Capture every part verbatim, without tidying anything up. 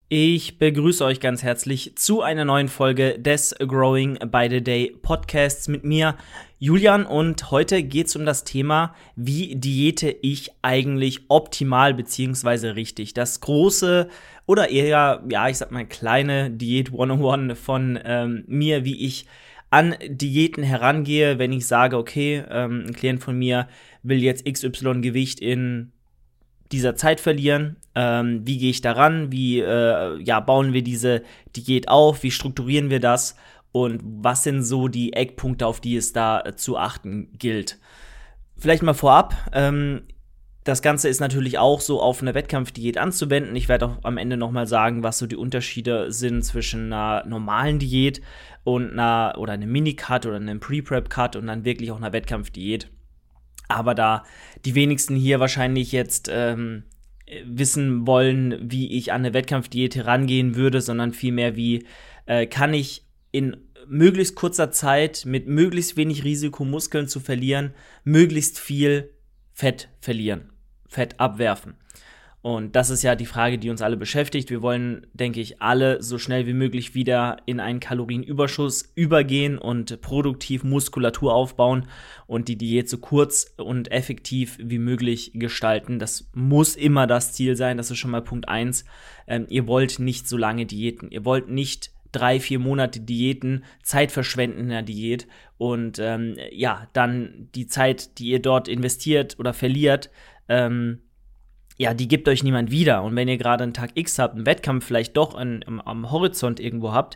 Ich begrüße euch ganz herzlich zu einer neuen Folge des Growing by the Day Podcasts mit mir, Julian, und heute geht es um das Thema, wie diete ich eigentlich optimal bzw. richtig. Das große oder eher, ja, ich sag mal, kleine Diät hunderteins von ähm, mir, wie ich an Diäten herangehe, wenn ich sage, okay, ähm, ein Klient von mir will jetzt X Y Gewicht in dieser Zeit verlieren. Ähm, wie gehe ich daran? Wie äh, ja, bauen wir diese Diät auf? Wie strukturieren wir das? Und was sind so die Eckpunkte, auf die es da äh, zu achten gilt? Vielleicht mal vorab, ähm, das Ganze ist natürlich auch so auf eine Wettkampfdiät anzuwenden. Ich werde auch am Ende nochmal sagen, was so die Unterschiede sind zwischen einer normalen Diät und einer, oder einem Mini-Cut oder einem Pre-Prep-Cut und dann wirklich auch einer Wettkampfdiät. Aber da die wenigsten hier wahrscheinlich jetzt ähm, wissen wollen, wie ich an eine Wettkampfdiät herangehen würde, sondern vielmehr, wie äh, kann ich in möglichst kurzer Zeit mit möglichst wenig Risiko, Muskeln zu verlieren, möglichst viel Fett verlieren, Fett abwerfen. Und das ist ja die Frage, die uns alle beschäftigt. Wir wollen, denke ich, alle so schnell wie möglich wieder in einen Kalorienüberschuss übergehen und produktiv Muskulatur aufbauen und die Diät so kurz und effektiv wie möglich gestalten. Das muss immer das Ziel sein. Das ist schon mal Punkt eins. Ähm, ihr wollt nicht so lange diäten. Ihr wollt nicht drei, vier Monate Diäten, Zeit verschwenden in der Diät und ähm, ja, dann die Zeit, die ihr dort investiert oder verliert, ähm, ja, die gibt euch niemand wieder. Und wenn ihr gerade einen Tag X habt, einen Wettkampf vielleicht doch an, am, am Horizont irgendwo habt,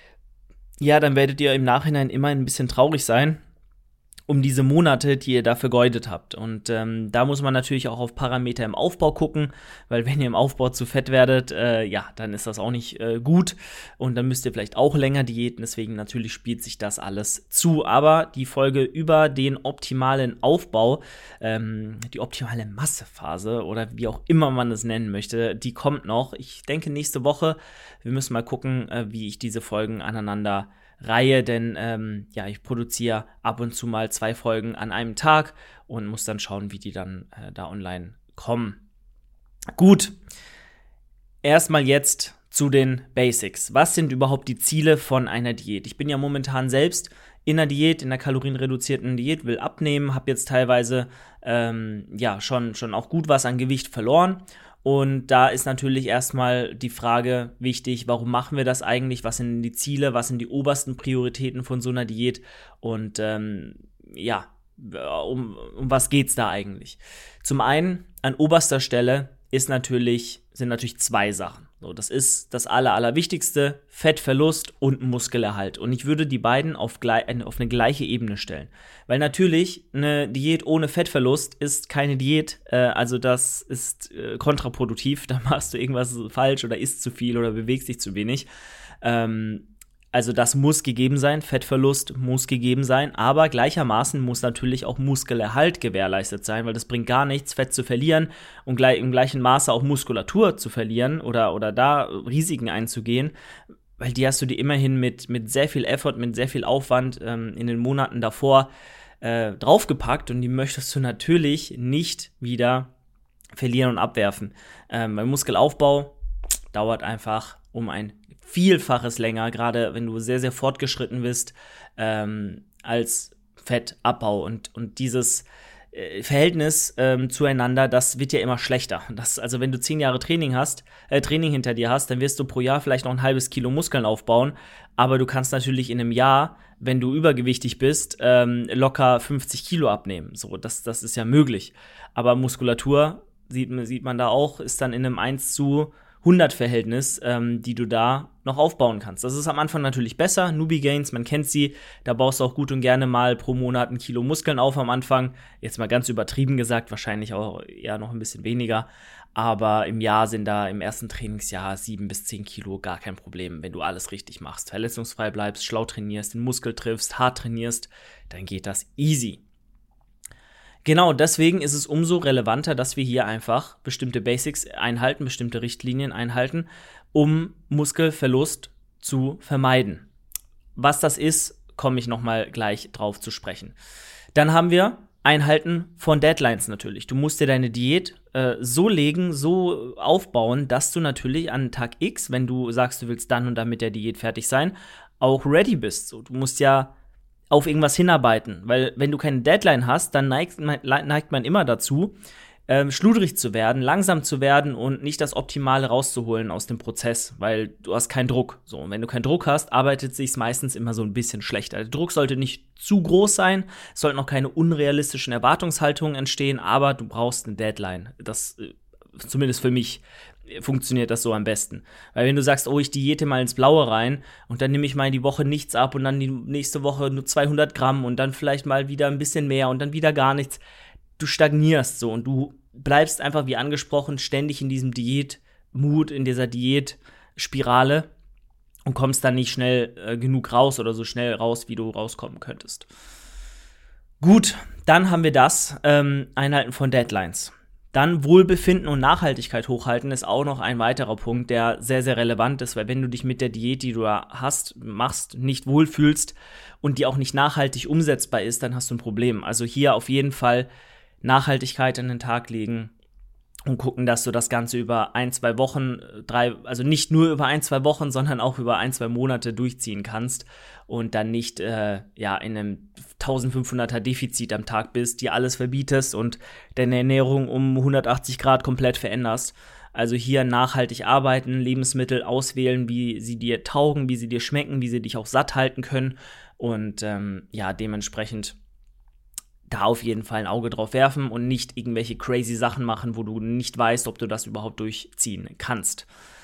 ja, dann werdet ihr im Nachhinein immer ein bisschen traurig sein um diese Monate, die ihr da vergeudet habt. Und ähm, da muss man natürlich auch auf Parameter im Aufbau gucken, weil wenn ihr im Aufbau zu fett werdet, äh, ja, dann ist das auch nicht äh, gut und dann müsst ihr vielleicht auch länger diäten, deswegen natürlich spielt sich das alles zu. Aber die Folge über den optimalen Aufbau, ähm, die optimale Massephase oder wie auch immer man es nennen möchte, die kommt noch. Ich denke nächste Woche, wir müssen mal gucken, äh, wie ich diese Folgen aneinander Reihe, denn ähm, ja, ich produziere ab und zu mal zwei Folgen an einem Tag und muss dann schauen, wie die dann äh, da online kommen. Gut, erstmal jetzt zu den Basics. Was sind überhaupt die Ziele von einer Diät? Ich bin ja momentan selbst in einer Diät, in einer kalorienreduzierten Diät, will abnehmen, habe jetzt teilweise ähm, ja schon, schon auch gut was an Gewicht verloren. Und da ist natürlich erstmal die Frage wichtig, warum machen wir das eigentlich? Was sind die Ziele? Was sind die obersten Prioritäten von so einer Diät? Und ähm, ja, um, um was geht's da eigentlich? Zum einen, an oberster Stelle ist natürlich, sind natürlich zwei Sachen. So, das ist das Aller, Allerwichtigste, Fettverlust und Muskelerhalt. Und ich würde die beiden auf, gleich, auf eine gleiche Ebene stellen. Weil natürlich eine Diät ohne Fettverlust ist keine Diät. Äh, also das ist äh, kontraproduktiv. Da machst du irgendwas falsch oder isst zu viel oder bewegst dich zu wenig. Ähm, Also das muss gegeben sein, Fettverlust muss gegeben sein, aber gleichermaßen muss natürlich auch Muskelerhalt gewährleistet sein, weil das bringt gar nichts, Fett zu verlieren und gleich, im gleichen Maße auch Muskulatur zu verlieren oder, oder da Risiken einzugehen, weil die hast du dir immerhin mit, mit sehr viel Effort, mit sehr viel Aufwand ähm, in den Monaten davor äh, draufgepackt und die möchtest du natürlich nicht wieder verlieren und abwerfen. Ähm, weil Muskelaufbau dauert einfach um ein Vielfaches länger, gerade wenn du sehr, sehr fortgeschritten bist, ähm, als Fettabbau. Und, und dieses äh, Verhältnis ähm, zueinander, das wird ja immer schlechter. Das, also wenn du zehn Jahre Training hast, äh, Training hinter dir hast, dann wirst du pro Jahr vielleicht noch ein halbes Kilo Muskeln aufbauen, aber du kannst natürlich in einem Jahr, wenn du übergewichtig bist, ähm, locker fünfzig Kilo abnehmen. So, das, das ist ja möglich. Aber Muskulatur, sieht, sieht man da auch, ist dann in einem eins zu hundert Verhältnis, ähm, die du da noch aufbauen kannst. Das ist am Anfang natürlich besser. Newbie Gains, man kennt sie. Da baust du auch gut und gerne mal pro Monat ein Kilo Muskeln auf am Anfang. Jetzt mal ganz übertrieben gesagt, wahrscheinlich auch eher noch ein bisschen weniger. Aber im Jahr sind da im ersten Trainingsjahr sieben bis zehn Kilo gar kein Problem, wenn du alles richtig machst. Verletzungsfrei bleibst, schlau trainierst, den Muskel triffst, hart trainierst, dann geht das easy. Genau, deswegen ist es umso relevanter, dass wir hier einfach bestimmte Basics einhalten, bestimmte Richtlinien einhalten, um Muskelverlust zu vermeiden. Was das ist, komme ich nochmal gleich drauf zu sprechen. Dann haben wir Einhalten von Deadlines natürlich. Du musst dir deine Diät äh, so legen, so aufbauen, dass du natürlich an Tag X, wenn du sagst, du willst dann und dann mit der Diät fertig sein, auch ready bist. So, du musst ja auf irgendwas hinarbeiten, weil wenn du keine Deadline hast, dann neigt man, neigt man immer dazu, ähm, schludrig zu werden, langsam zu werden und nicht das Optimale rauszuholen aus dem Prozess, weil du hast keinen Druck. So, und wenn du keinen Druck hast, arbeitet es sich meistens immer so ein bisschen schlechter. Der Druck sollte nicht zu groß sein, es sollten auch keine unrealistischen Erwartungshaltungen entstehen, aber du brauchst eine Deadline. Das, äh, zumindest für mich, funktioniert das so am besten. Weil wenn du sagst, oh, ich diete mal ins Blaue rein und dann nehme ich mal in die Woche nichts ab und dann die nächste Woche nur zweihundert Gramm und dann vielleicht mal wieder ein bisschen mehr und dann wieder gar nichts, du stagnierst so und du bleibst einfach, wie angesprochen, ständig in diesem Diätmut, in dieser Diätspirale und kommst dann nicht schnell äh, genug raus oder so schnell raus, wie du rauskommen könntest. Gut, dann haben wir das, ähm, Einhalten von Deadlines. Dann Wohlbefinden und Nachhaltigkeit hochhalten ist auch noch ein weiterer Punkt, der sehr, sehr relevant ist, weil wenn du dich mit der Diät, die du da hast, machst, nicht wohlfühlst und die auch nicht nachhaltig umsetzbar ist, dann hast du ein Problem. Also hier auf jeden Fall Nachhaltigkeit an den Tag legen und gucken, dass du das Ganze über ein, zwei Wochen, drei, also nicht nur über ein, zwei Wochen, sondern auch über ein, zwei Monate durchziehen kannst und dann nicht äh, ja in einem eintausendfünfhunderter Defizit am Tag bist, dir alles verbietest und deine Ernährung um hundertachtzig Grad komplett veränderst. Also hier nachhaltig arbeiten, Lebensmittel auswählen, wie sie dir taugen, wie sie dir schmecken, wie sie dich auch satt halten können und ähm, ja, dementsprechend da auf jeden Fall ein Auge drauf werfen und nicht irgendwelche crazy Sachen machen, wo du nicht weißt, ob du das überhaupt durchziehen kannst.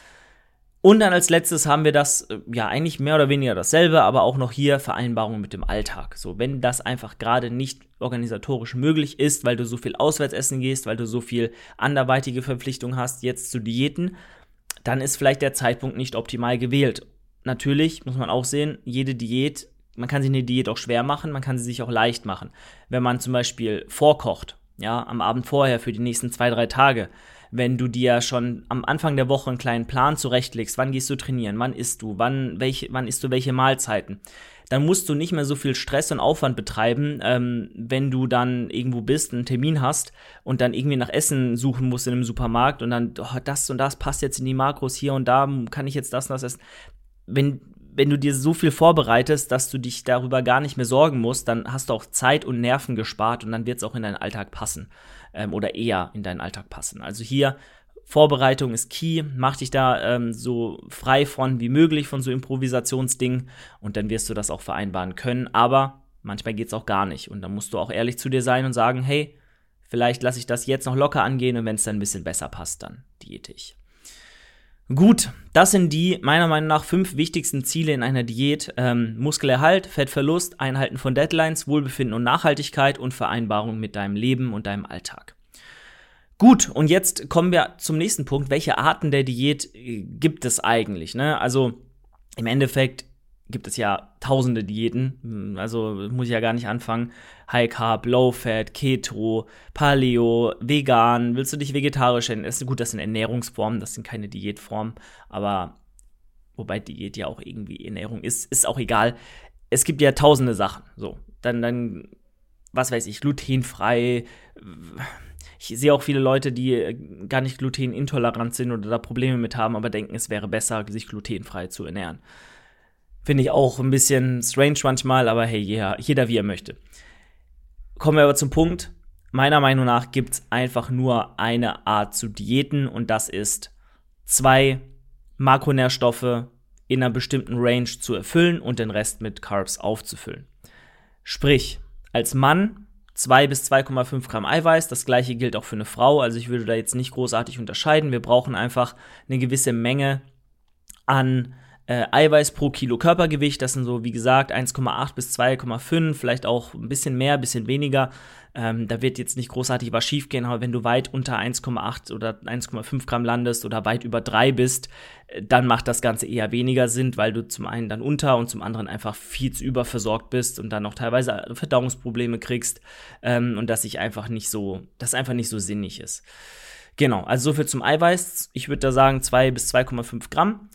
Und dann als letztes haben wir das, ja eigentlich mehr oder weniger dasselbe, aber auch noch hier Vereinbarungen mit dem Alltag. So, wenn das einfach gerade nicht organisatorisch möglich ist, weil du so viel auswärts essen gehst, weil du so viel anderweitige Verpflichtungen hast, jetzt zu Diäten, dann ist vielleicht der Zeitpunkt nicht optimal gewählt. Natürlich muss man auch sehen, jede Diät, man kann sich eine Diät auch schwer machen, man kann sie sich auch leicht machen. Wenn man zum Beispiel vorkocht, ja, am Abend vorher für die nächsten zwei, drei Tage, wenn du dir schon am Anfang der Woche einen kleinen Plan zurechtlegst, wann gehst du trainieren, wann isst du, wann, welche, wann isst du welche Mahlzeiten, dann musst du nicht mehr so viel Stress und Aufwand betreiben, ähm, wenn du dann irgendwo bist, einen Termin hast und dann irgendwie nach Essen suchen musst in einem Supermarkt und dann, oh, das und das passt jetzt in die Makros hier und da, kann ich jetzt das und das essen. Wenn Wenn du dir so viel vorbereitest, dass du dich darüber gar nicht mehr sorgen musst, dann hast du auch Zeit und Nerven gespart und dann wird es auch in deinen Alltag passen ähm, oder eher in deinen Alltag passen. Also hier, Vorbereitung ist key, mach dich da ähm, so frei von wie möglich, von so Improvisationsdingen und dann wirst du das auch vereinbaren können, aber manchmal geht es auch gar nicht und dann musst du auch ehrlich zu dir sein und sagen, hey, vielleicht lasse ich das jetzt noch locker angehen und wenn es dann ein bisschen besser passt, dann diete ich. Gut, das sind die meiner Meinung nach fünf wichtigsten Ziele in einer Diät. Ähm, Muskelerhalt, Fettverlust, Einhalten von Deadlines, Wohlbefinden und Nachhaltigkeit und Vereinbarung mit deinem Leben und deinem Alltag. Gut, und jetzt kommen wir zum nächsten Punkt. Welche Arten der Diät äh, gibt es eigentlich? Ne? Also im Endeffekt gibt es ja tausende Diäten, also muss ich ja gar nicht anfangen. High Carb, Low Fat, Keto, Paleo, Vegan, willst du dich vegetarisch ernähren? Gut, das sind Ernährungsformen, das sind keine Diätformen, aber wobei Diät ja auch irgendwie Ernährung ist, ist auch egal. Es gibt ja tausende Sachen, so, dann, dann, was weiß ich, glutenfrei. Ich sehe auch viele Leute, die gar nicht glutenintolerant sind oder da Probleme mit haben, aber denken, es wäre besser, sich glutenfrei zu ernähren. Finde ich auch ein bisschen strange manchmal, aber hey, jeder, jeder wie er möchte. Kommen wir aber zum Punkt. Meiner Meinung nach gibt es einfach nur eine Art zu diäten und das ist zwei Makronährstoffe in einer bestimmten Range zu erfüllen und den Rest mit Carbs aufzufüllen. Sprich, als Mann zwei bis zwei Komma fünf Gramm Eiweiß, das gleiche gilt auch für eine Frau, also ich würde da jetzt nicht großartig unterscheiden. Wir brauchen einfach eine gewisse Menge an Äh, Eiweiß pro Kilo Körpergewicht, das sind so, wie gesagt, eins Komma acht bis zwei Komma fünf, vielleicht auch ein bisschen mehr, ein bisschen weniger. Ähm, da wird jetzt nicht großartig was schief gehen, aber wenn du weit unter eins Komma acht oder eins Komma fünf Gramm landest oder weit über drei bist, äh, dann macht das Ganze eher weniger Sinn, weil du zum einen dann unter und zum anderen einfach viel zu überversorgt bist und dann noch teilweise Verdauungsprobleme kriegst ähm, und das sich einfach nicht so, das einfach nicht so sinnig ist. Genau, also so viel zum Eiweiß. Ich würde da sagen zwei bis zwei Komma fünf Gramm.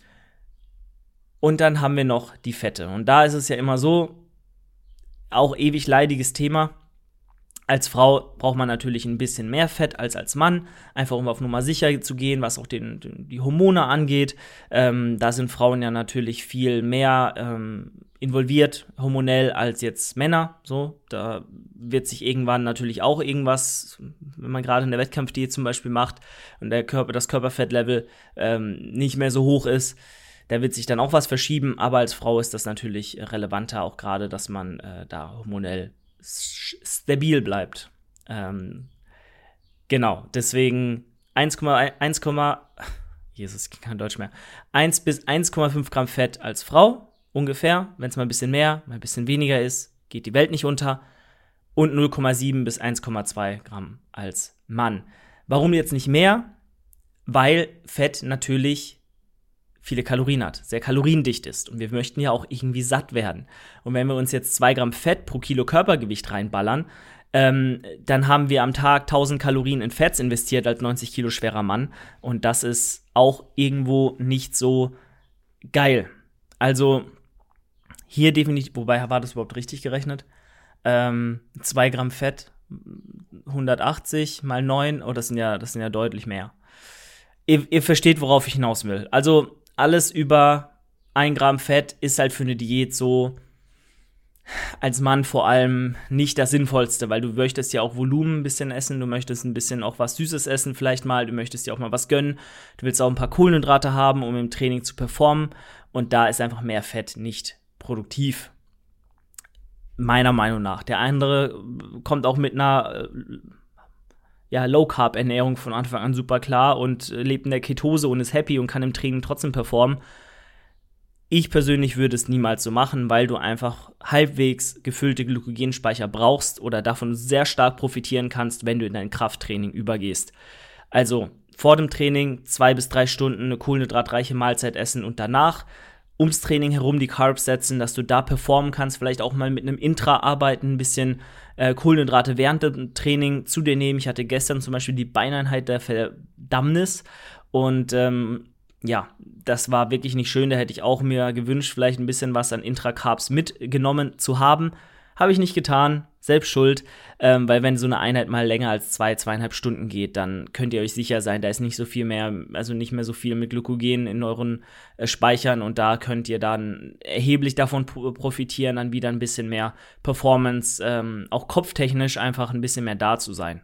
Und dann haben wir noch die Fette. Und da ist es ja immer so, auch ewig leidiges Thema. Als Frau braucht man natürlich ein bisschen mehr Fett als als Mann, einfach um auf Nummer sicher zu gehen, was auch den, den, die Hormone angeht. Ähm, da sind Frauen ja natürlich viel mehr ähm, involviert, hormonell, als jetzt Männer. So, da wird sich irgendwann natürlich auch irgendwas, wenn man gerade eine Wettkampfdiät zum Beispiel macht und der Körper, das Körperfettlevel ähm, nicht mehr so hoch ist, da wird sich dann auch was verschieben. Aber als Frau ist das natürlich relevanter, auch gerade, dass man äh, da hormonell stabil bleibt. Ähm, genau, deswegen eins Komma eins, Jesus, ich kann kein Deutsch mehr, eins bis eins Komma fünf Gramm Fett als Frau, ungefähr. Wenn es mal ein bisschen mehr, mal ein bisschen weniger ist, geht die Welt nicht unter. Und null Komma sieben bis eins Komma zwei Gramm als Mann. Warum jetzt nicht mehr? Weil Fett natürlich viele Kalorien hat, sehr kaloriendicht ist. Und wir möchten ja auch irgendwie satt werden. Und wenn wir uns jetzt zwei Gramm Fett pro Kilo Körpergewicht reinballern, ähm, dann haben wir am Tag tausend Kalorien in Fett investiert als neunzig Kilo schwerer Mann. Und das ist auch irgendwo nicht so geil. Also hier definitiv, wobei war das überhaupt richtig gerechnet? Ähm, zwei Gramm Fett, hundertachtzig mal neun, oh, das sind ja, das sind ja deutlich mehr. Ihr, ihr versteht, worauf ich hinaus will. Also alles über ein Gramm Fett ist halt für eine Diät so als Mann vor allem nicht das Sinnvollste, weil du möchtest ja auch Volumen ein bisschen essen, du möchtest ein bisschen auch was Süßes essen vielleicht mal, du möchtest dir auch mal was gönnen, du willst auch ein paar Kohlenhydrate haben, um im Training zu performen und da ist einfach mehr Fett nicht produktiv. Meiner Meinung nach. Der andere kommt auch mit einer ja, Low-Carb-Ernährung von Anfang an super klar und lebt in der Ketose und ist happy und kann im Training trotzdem performen. Ich persönlich würde es niemals so machen, weil du einfach halbwegs gefüllte Glykogenspeicher brauchst oder davon sehr stark profitieren kannst, wenn du in dein Krafttraining übergehst. Also vor dem Training zwei bis drei Stunden eine kohlenhydratreiche Mahlzeit essen und danach ums Training herum die Carbs setzen, dass du da performen kannst, vielleicht auch mal mit einem Intra arbeiten, ein bisschen äh, Kohlenhydrate während dem Training zu dir nehmen. Ich hatte gestern zum Beispiel die Beineinheit der Verdammnis und ähm, ja, das war wirklich nicht schön. Da hätte ich auch mir gewünscht, vielleicht ein bisschen was an Intra-Carbs mitgenommen zu haben. Habe ich nicht getan, selbst schuld, ähm, weil wenn so eine Einheit mal länger als zwei, zweieinhalb Stunden geht, dann könnt ihr euch sicher sein, da ist nicht so viel mehr, also nicht mehr so viel mit Glykogen in euren äh, Speichern und da könnt ihr dann erheblich davon profitieren, dann wieder ein bisschen mehr Performance, ähm, auch kopftechnisch einfach ein bisschen mehr da zu sein.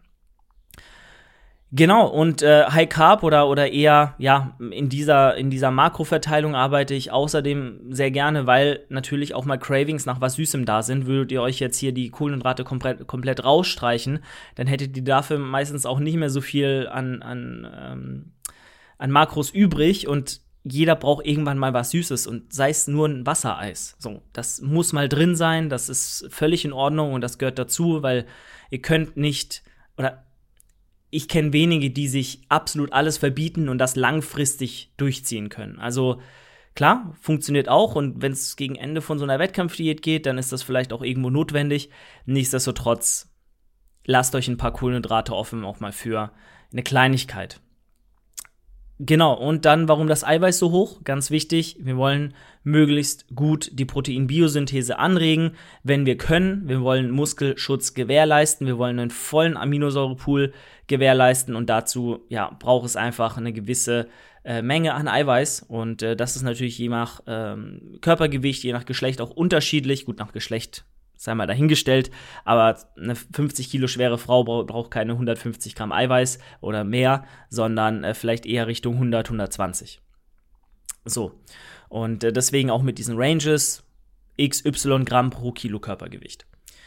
Genau, und äh, High Carb oder, oder eher, ja, in dieser, in dieser Makroverteilung arbeite ich außerdem sehr gerne, weil natürlich auch mal Cravings nach was Süßem da sind. Würdet ihr euch jetzt hier die Kohlenhydrate komplett, komplett rausstreichen, dann hättet ihr dafür meistens auch nicht mehr so viel an, an, ähm, an Makros übrig und jeder braucht irgendwann mal was Süßes und sei es nur ein Wassereis. So, das muss mal drin sein, das ist völlig in Ordnung und das gehört dazu, weil ihr könnt nicht, oder ich kenne wenige, die sich absolut alles verbieten und das langfristig durchziehen können. Also klar, funktioniert auch und wenn es gegen Ende von so einer Wettkampfdiät geht, dann ist das vielleicht auch irgendwo notwendig. Nichtsdestotrotz, lasst euch ein paar Kohlenhydrate offen, auch mal für eine Kleinigkeit. Genau, und dann, warum das Eiweiß so hoch? Ganz wichtig, wir wollen möglichst gut die Proteinbiosynthese anregen, wenn wir können. Wir wollen Muskelschutz gewährleisten, wir wollen einen vollen Aminosäurepool gewährleisten und dazu ja, braucht es einfach eine gewisse äh, Menge an Eiweiß und äh, das ist natürlich je nach ähm, Körpergewicht, je nach Geschlecht auch unterschiedlich. Gut, nach Geschlecht sei mal dahingestellt, aber eine fünfzig Kilo schwere Frau braucht keine hundertfünfzig Gramm Eiweiß oder mehr, sondern äh, vielleicht eher Richtung hundert, hundertzwanzig. So, und äh, deswegen auch mit diesen Ranges x y Gramm pro Kilo Körpergewicht.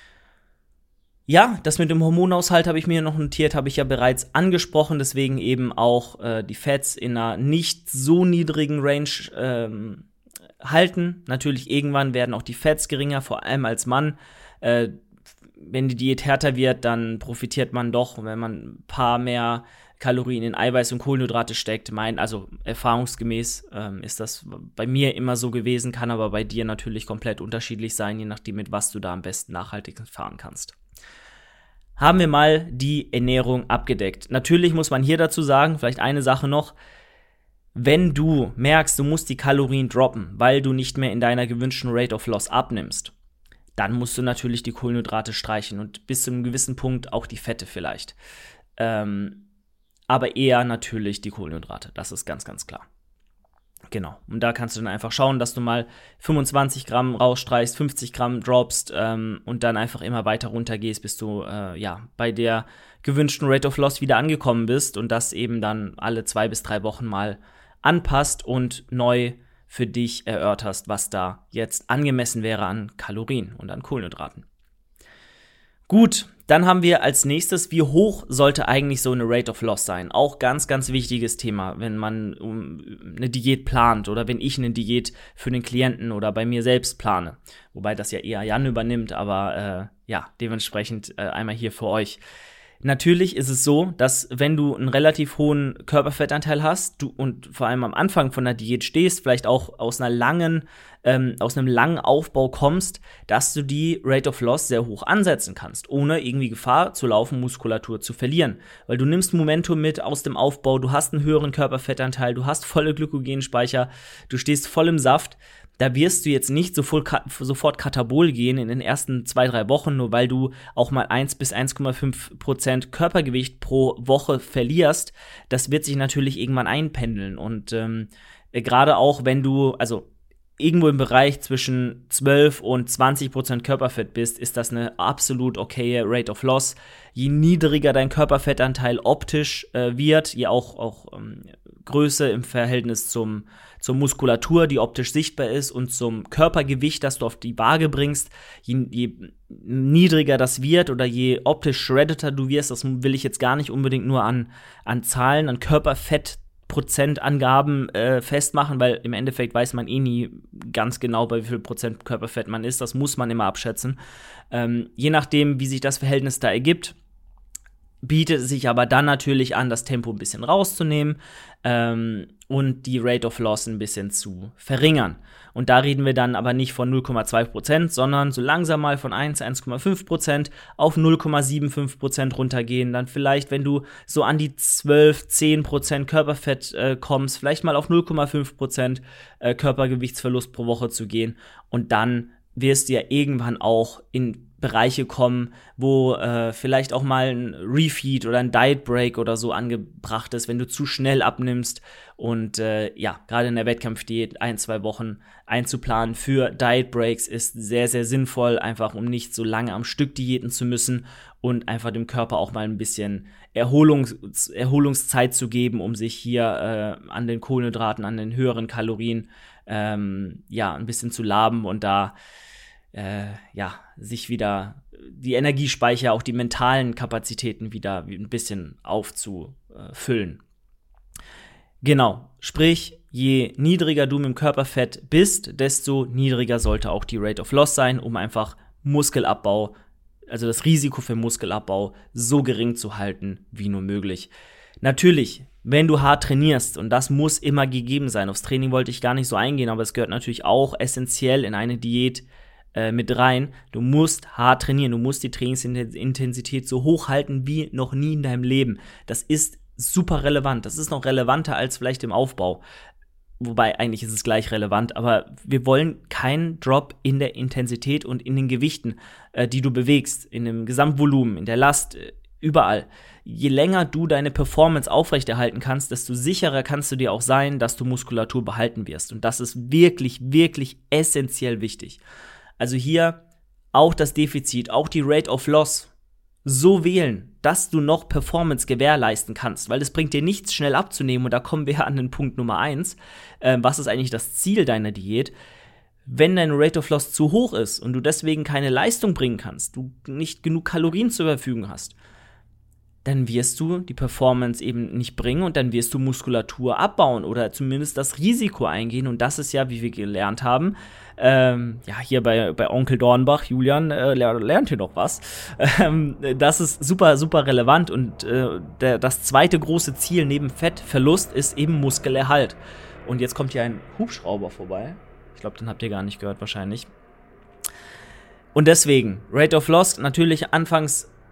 Ja, das mit dem Hormonaushalt habe ich mir noch notiert, habe ich ja bereits angesprochen, deswegen eben auch äh, die Fats in einer nicht so niedrigen Range ähm, halten. Natürlich irgendwann werden auch die Fats geringer, vor allem als Mann. Äh, wenn die Diät härter wird, dann profitiert man doch, wenn man ein paar mehr Kalorien in Eiweiß und Kohlenhydrate steckt. Mein, also erfahrungsgemäß ähm, ist das bei mir immer so gewesen, kann aber bei dir natürlich komplett unterschiedlich sein, je nachdem, mit was du da am besten nachhaltig fahren kannst. Haben wir mal die Ernährung abgedeckt. Natürlich muss man hier dazu sagen, vielleicht eine Sache noch, wenn du merkst, du musst die Kalorien droppen, weil du nicht mehr in deiner gewünschten Rate of Loss abnimmst, dann musst du natürlich die Kohlenhydrate streichen und bis zu einem gewissen Punkt auch die Fette vielleicht. Ähm, aber eher natürlich die Kohlenhydrate, das ist ganz, ganz klar. Genau, und da kannst du dann einfach schauen, dass du mal fünfundzwanzig Gramm rausstreichst, fünfzig Gramm droppst ähm, und dann einfach immer weiter runtergehst, bis du äh, ja bei der gewünschten Rate of Loss wieder angekommen bist und das eben dann alle zwei bis drei Wochen mal anpasst und neu für dich erörterst, was da jetzt angemessen wäre an Kalorien und an Kohlenhydraten. Gut, dann haben wir als nächstes, wie hoch sollte eigentlich so eine Rate of Loss sein? Auch ganz, ganz wichtiges Thema, wenn man eine Diät plant oder wenn ich eine Diät für den Klienten oder bei mir selbst plane. Wobei das ja eher Jan übernimmt, aber äh, ja, dementsprechend äh, einmal hier für euch. Natürlich ist es so, dass wenn du einen relativ hohen Körperfettanteil hast du und vor allem am Anfang von der Diät stehst, vielleicht auch aus einer langen, ähm, aus einem langen Aufbau kommst, dass du die Rate of Loss sehr hoch ansetzen kannst, ohne irgendwie Gefahr zu laufen, Muskulatur zu verlieren. Weil du nimmst Momentum mit aus dem Aufbau, du hast einen höheren Körperfettanteil, du hast volle Glykogenspeicher, du stehst voll im Saft. Da wirst du jetzt nicht sofort, sofort Katabol gehen in den ersten zwei, drei Wochen, nur weil du auch mal eins bis eins Komma fünf Prozent Körpergewicht pro Woche verlierst. Das wird sich natürlich irgendwann einpendeln. Und ähm, gerade auch, wenn du, also irgendwo im Bereich zwischen zwölf und zwanzig Prozent Körperfett bist, ist das eine absolut okaye Rate of Loss. Je niedriger dein Körperfettanteil optisch äh, wird, je auch, auch ähm, Größe im Verhältnis zum, zur Muskulatur, die optisch sichtbar ist, und zum Körpergewicht, das du auf die Waage bringst, je, je niedriger das wird oder je optisch shreddeter du wirst, das will ich jetzt gar nicht unbedingt nur an, an Zahlen, an Körperfett Prozentangaben äh, festmachen, weil im Endeffekt weiß man eh nie ganz genau, bei wie viel Prozent Körperfett man ist. Das muss man immer abschätzen. Ähm, je nachdem, wie sich das Verhältnis da ergibt, bietet es sich aber dann natürlich an, das Tempo ein bisschen rauszunehmen ähm, und die Rate of Loss ein bisschen zu verringern. Und da reden wir dann aber nicht von null Komma zwei Prozent, sondern so langsam mal von eins, eins Komma fünf Prozent auf null Komma fünfundsiebzig Prozent runtergehen. Dann vielleicht, wenn du so an die zwölf, zehn Prozent Körperfett äh, kommst, vielleicht mal auf null Komma fünf Prozent äh, Körpergewichtsverlust pro Woche zu gehen. Und dann wirst du ja irgendwann auch in Bereiche kommen, wo äh, vielleicht auch mal ein Refeed oder ein Diet Break oder so angebracht ist, wenn du zu schnell abnimmst. Und äh, ja, gerade in der Wettkampfdiät ein, zwei Wochen einzuplanen für Diet Breaks ist sehr, sehr sinnvoll, einfach um nicht so lange am Stück diäten zu müssen und einfach dem Körper auch mal ein bisschen Erholungs- Erholungszeit zu geben, um sich hier äh, an den Kohlenhydraten, an den höheren Kalorien ähm, ja, ein bisschen zu laben und da Äh, ja, sich wieder die Energiespeicher, auch die mentalen Kapazitäten wieder ein bisschen aufzufüllen. Genau, sprich, je niedriger du mit dem Körperfett bist, desto niedriger sollte auch die Rate of Loss sein, um einfach Muskelabbau, also das Risiko für Muskelabbau so gering zu halten wie nur möglich. Natürlich, wenn du hart trainierst, und das muss immer gegeben sein, aufs Training wollte ich gar nicht so eingehen, aber es gehört natürlich auch essentiell in eine Diät mit rein. Du musst hart trainieren, du musst die Trainingsintensität so hoch halten wie noch nie in deinem Leben. Das ist super relevant. Das ist noch relevanter als vielleicht im Aufbau. Wobei, eigentlich ist es gleich relevant, aber wir wollen keinen Drop in der Intensität und in den Gewichten, äh, die du bewegst, in dem Gesamtvolumen, in der Last, äh, überall. Je länger du deine Performance aufrechterhalten kannst, desto sicherer kannst du dir auch sein, dass du Muskulatur behalten wirst. Und das ist wirklich, wirklich essentiell wichtig. Also hier auch das Defizit, auch die Rate of Loss so wählen, dass du noch Performance gewährleisten kannst, weil es bringt dir nichts, schnell abzunehmen, und da kommen wir an den Punkt Nummer eins. Äh, was ist eigentlich das Ziel deiner Diät? Wenn deine Rate of Loss zu hoch ist und du deswegen keine Leistung bringen kannst, du nicht genug Kalorien zur Verfügung hast, dann wirst du die Performance eben nicht bringen und dann wirst du Muskulatur abbauen oder zumindest das Risiko eingehen. Und das ist ja, wie wir gelernt haben, ähm, ja, hier bei, bei Onkel Dornbach, Julian, äh, lernt hier noch was. Ähm, das ist super, super relevant und äh, der, das zweite große Ziel neben Fettverlust ist eben Muskelerhalt. Und jetzt kommt hier ein Hubschrauber vorbei. Ich glaube, den habt ihr gar nicht gehört wahrscheinlich. Und deswegen, Rate of Loss natürlich anfangs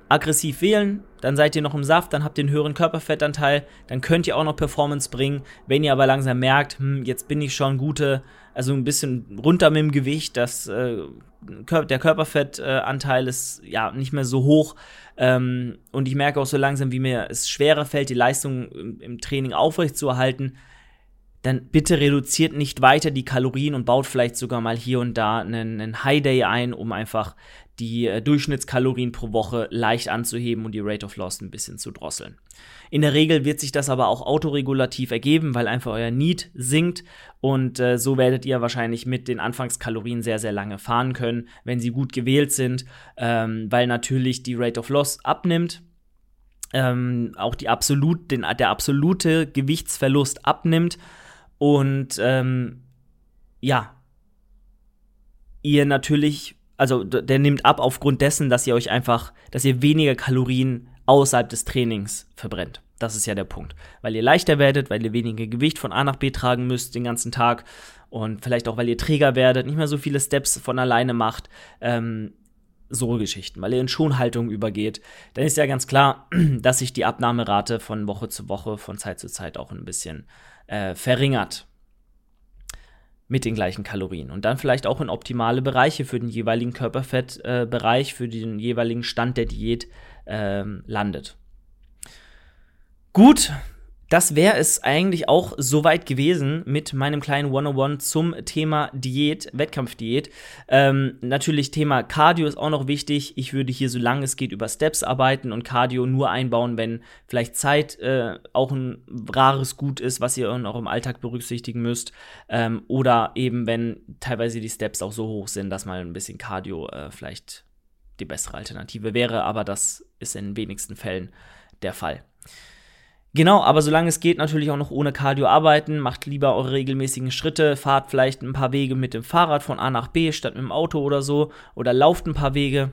aggressiv wählen, dann seid ihr noch im Saft, dann habt ihr einen höheren Körperfettanteil, dann könnt ihr auch noch Performance bringen. Wenn ihr aber langsam merkt, hm, jetzt bin ich schon gute, also ein bisschen runter mit dem Gewicht, das, äh, der Körperfettanteil ist ja nicht mehr so hoch, ähm, und ich merke auch so langsam, wie mir es schwerer fällt, die Leistung im, im Training aufrechtzuerhalten, dann bitte reduziert nicht weiter die Kalorien und baut vielleicht sogar mal hier und da einen, einen High Day ein, um einfach die äh, Durchschnittskalorien pro Woche leicht anzuheben und die Rate of Loss ein bisschen zu drosseln. In der Regel wird sich das aber auch autoregulativ ergeben, weil einfach euer Need sinkt und äh, so werdet ihr wahrscheinlich mit den Anfangskalorien sehr, sehr lange fahren können, wenn sie gut gewählt sind, ähm, weil natürlich die Rate of Loss abnimmt, ähm, auch die absolut, den, der absolute Gewichtsverlust abnimmt und ähm, ja, ihr natürlich Also der nimmt ab aufgrund dessen, dass ihr euch einfach, dass ihr weniger Kalorien außerhalb des Trainings verbrennt. Das ist ja der Punkt. Weil ihr leichter werdet, weil ihr weniger Gewicht von A nach B tragen müsst den ganzen Tag und vielleicht auch, weil ihr träger werdet, nicht mehr so viele Steps von alleine macht, ähm, so Geschichten, weil ihr in Schonhaltung übergeht. Dann ist ja ganz klar, dass sich die Abnahmerate von Woche zu Woche, von Zeit zu Zeit auch ein bisschen äh, verringert. Mit den gleichen Kalorien und dann vielleicht auch in optimale Bereiche für den jeweiligen Körperfettbereich, äh, für den jeweiligen Stand der Diät äh, landet. Gut, das wäre es eigentlich auch soweit gewesen mit meinem kleinen hunderteins zum Thema Diät, Wettkampfdiät. Ähm, natürlich Thema Cardio ist auch noch wichtig. Ich würde hier, solange es geht, über Steps arbeiten und Cardio nur einbauen, wenn vielleicht Zeit äh, auch ein rares Gut ist, was ihr auch im Alltag berücksichtigen müsst. Ähm, oder eben, wenn teilweise die Steps auch so hoch sind, dass mal ein bisschen Cardio äh, vielleicht die bessere Alternative wäre. Aber das ist in den wenigsten Fällen der Fall. Genau, aber solange es geht, natürlich auch noch ohne Cardio arbeiten, macht lieber eure regelmäßigen Schritte, fahrt vielleicht ein paar Wege mit dem Fahrrad von A nach B statt mit dem Auto oder so oder lauft ein paar Wege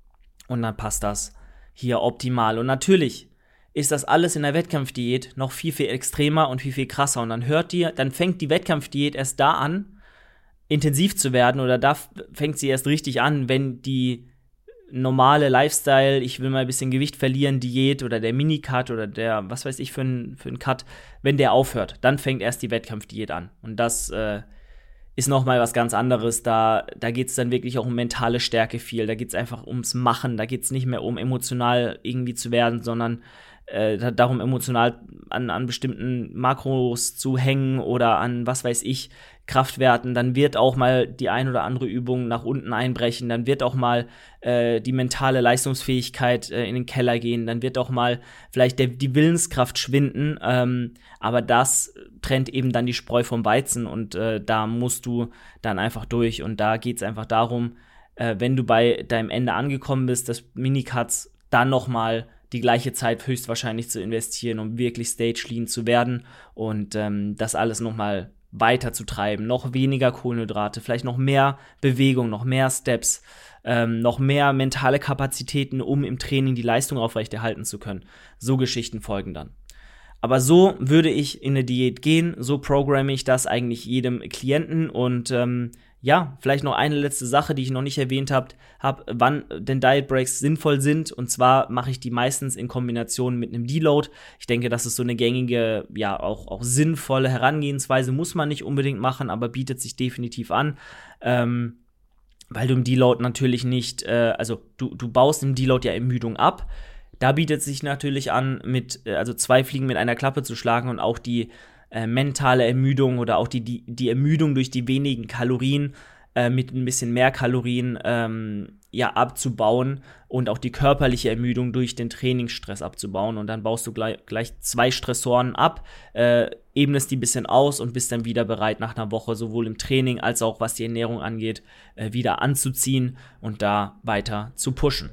und dann passt das hier optimal. Und natürlich ist das alles in der Wettkampfdiät noch viel, viel extremer und viel, viel krasser und dann hört ihr, dann fängt die Wettkampfdiät erst da an, intensiv zu werden oder da fängt sie erst richtig an, wenn die normale Lifestyle, ich will mal ein bisschen Gewicht verlieren, Diät oder der Mini-Cut oder der, was weiß ich für ein, für ein Cut, wenn der aufhört, dann fängt erst die Wettkampfdiät an. Und das äh, ist nochmal was ganz anderes. Da, da geht es dann wirklich auch um mentale Stärke viel. Da geht es einfach ums Machen. Da geht es nicht mehr um emotional irgendwie zu werden, sondern äh, darum, emotional an, an bestimmten Makros zu hängen oder an, was weiß ich, Kraftwerten. Dann wird auch mal die ein oder andere Übung nach unten einbrechen. Dann wird auch mal äh, die mentale Leistungsfähigkeit äh, in den Keller gehen. Dann wird auch mal vielleicht der, die Willenskraft schwinden. Ähm, aber das trennt eben dann die Spreu vom Weizen und äh, da musst du dann einfach durch. Und da geht es einfach darum, äh, wenn du bei deinem Ende angekommen bist, das Minicuts, dann noch mal die gleiche Zeit höchstwahrscheinlich zu investieren, um wirklich stage lean zu werden und ähm, das alles noch mal weiter zu treiben, noch weniger Kohlenhydrate, vielleicht noch mehr Bewegung, noch mehr Steps, ähm, noch mehr mentale Kapazitäten, um im Training die Leistung aufrechterhalten zu können. So Geschichten folgen dann. Aber so würde ich in eine Diät gehen, so programme ich das eigentlich jedem Klienten und ähm, ja, vielleicht noch eine letzte Sache, die ich noch nicht erwähnt habe, hab, wann denn Diet Breaks sinnvoll sind. Und zwar mache ich die meistens in Kombination mit einem Deload. Ich denke, das ist so eine gängige, ja, auch, auch sinnvolle Herangehensweise. Muss man nicht unbedingt machen, aber bietet sich definitiv an. Ähm, weil du im Deload natürlich nicht, äh, also du, du baust im Deload ja Ermüdung ab. Da bietet es sich natürlich an, mit, also zwei Fliegen mit einer Klappe zu schlagen und auch die Äh, mentale Ermüdung oder auch die, die, die Ermüdung durch die wenigen Kalorien äh, mit ein bisschen mehr Kalorien ähm, ja, abzubauen und auch die körperliche Ermüdung durch den Trainingsstress abzubauen und dann baust du gleich, gleich zwei Stressoren ab, äh, ebnest die ein bisschen aus und bist dann wieder bereit nach einer Woche sowohl im Training als auch was die Ernährung angeht, äh, wieder anzuziehen und da weiter zu pushen.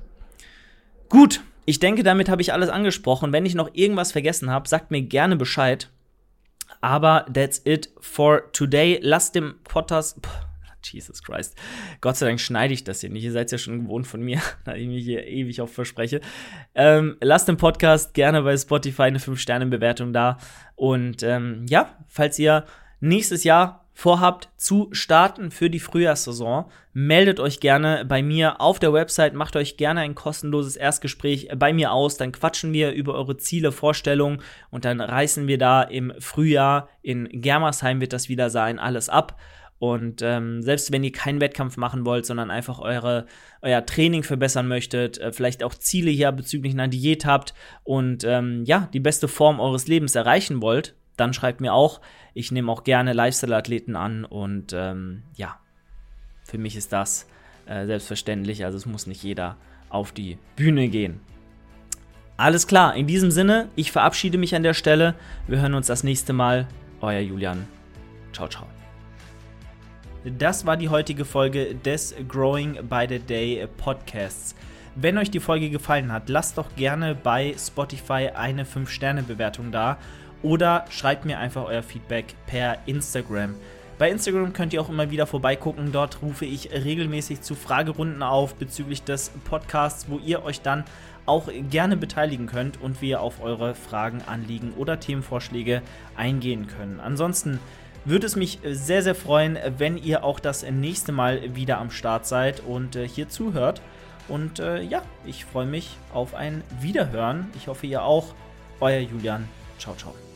Gut, ich denke, damit habe ich alles angesprochen. Wenn ich noch irgendwas vergessen habe, sagt mir gerne Bescheid. Aber that's it for today. Lasst dem Podcast, Jesus Christ, Gott sei Dank schneide ich das hier nicht. Ihr seid ja schon gewohnt von mir, da ich mich hier ewig auf verspreche. Ähm, lasst dem Podcast gerne bei Spotify eine fünf Sterne Bewertung da. Und ähm, ja, falls ihr nächstes Jahr vorhabt zu starten für die Frühjahrssaison, meldet euch gerne bei mir auf der Website, macht euch gerne ein kostenloses Erstgespräch bei mir aus, dann quatschen wir über eure Ziele, Vorstellungen und dann reißen wir da im Frühjahr, in Germersheim wird das wieder sein, alles ab. Und ähm, selbst wenn ihr keinen Wettkampf machen wollt, sondern einfach eure, euer Training verbessern möchtet, äh, vielleicht auch Ziele hier bezüglich einer Diät habt und ähm, ja, die beste Form eures Lebens erreichen wollt, dann schreibt mir auch. Ich nehme auch gerne Lifestyle-Athleten an und ähm, ja, für mich ist das äh, selbstverständlich. Also es muss nicht jeder auf die Bühne gehen. Alles klar, in diesem Sinne, ich verabschiede mich an der Stelle. Wir hören uns das nächste Mal. Euer Julian. Ciao, ciao. Das war die heutige Folge des Growing by the Day Podcasts. Wenn euch die Folge gefallen hat, lasst doch gerne bei Spotify eine fünf Sterne Bewertung da oder schreibt mir einfach euer Feedback per Instagram. Bei Instagram könnt ihr auch immer wieder vorbeigucken, dort rufe ich regelmäßig zu Fragerunden auf bezüglich des Podcasts, wo ihr euch dann auch gerne beteiligen könnt und wir auf eure Fragen, Anliegen oder Themenvorschläge eingehen können. Ansonsten würde es mich sehr, sehr freuen, wenn ihr auch das nächste Mal wieder am Start seid und äh, hier zuhört. Und äh, ja, ich freue mich auf ein Wiederhören. Ich hoffe, ihr auch. Euer Julian. Ciao, ciao.